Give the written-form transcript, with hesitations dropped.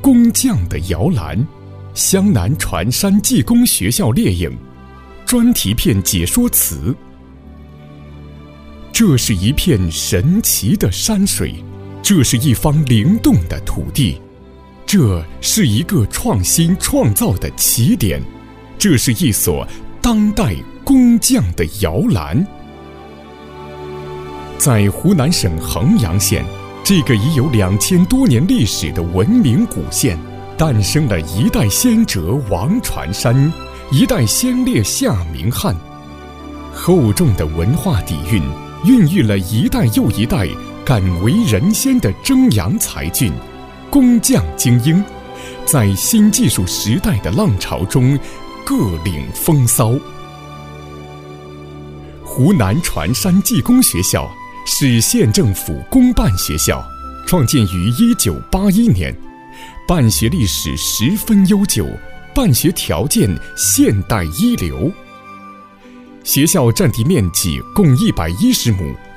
工匠的摇篮》，湘南传山技工学校列影，专题片解说词。这是一片神奇的山水，这是一方灵动的土地，这是一个创新创造的起点，这是一所当代工匠的摇篮。在湖南省衡阳县，这个已有2000多年历史的文明古县，诞生了一代先哲王传山，一代先烈夏明翰。厚重的文化底蕴孕育了一代又一代敢为人先的蒸阳才俊、工匠精英，在新技术时代的浪潮中各领风骚。湖南传山技工学校是县政府公办学校，创建于1981年，办学历史十分悠久，办学条件现代一流。学校占地面积共110亩，